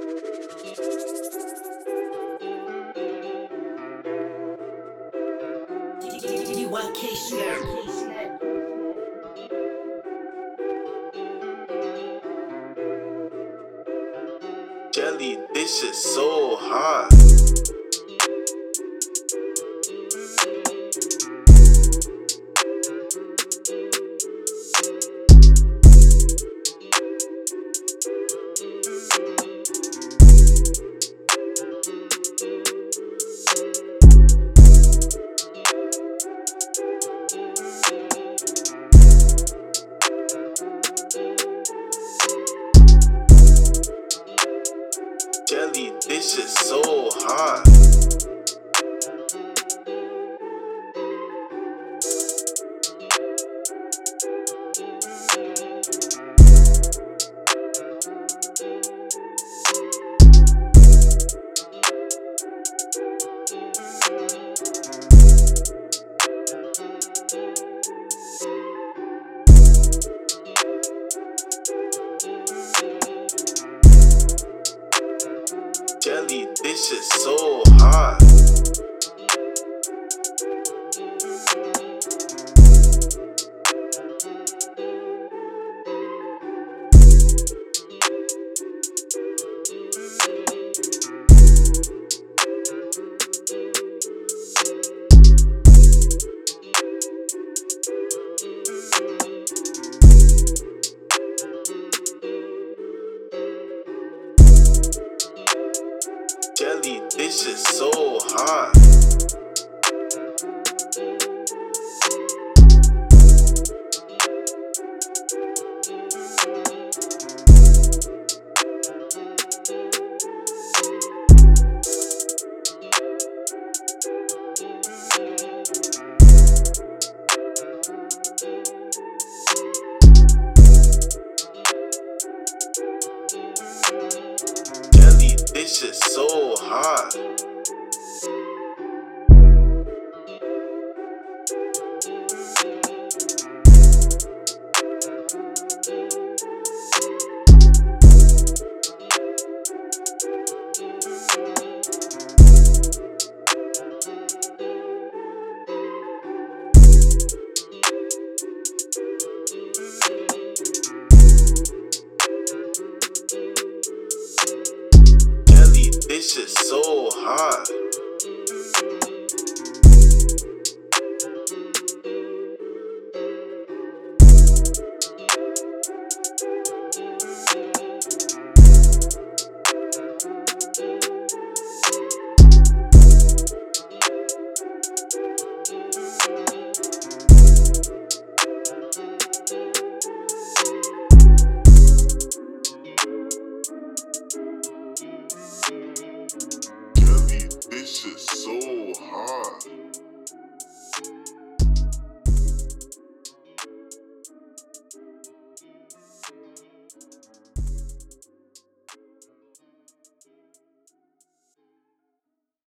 DYK Snap. Jelly, this shit so hot. Jelly, this shit so hot. Jelly, this shit so hot. Jelly, this shit so hot. Jelly, this shit so hot. Jelly, this shit so hot. Jelly, this shit so hot.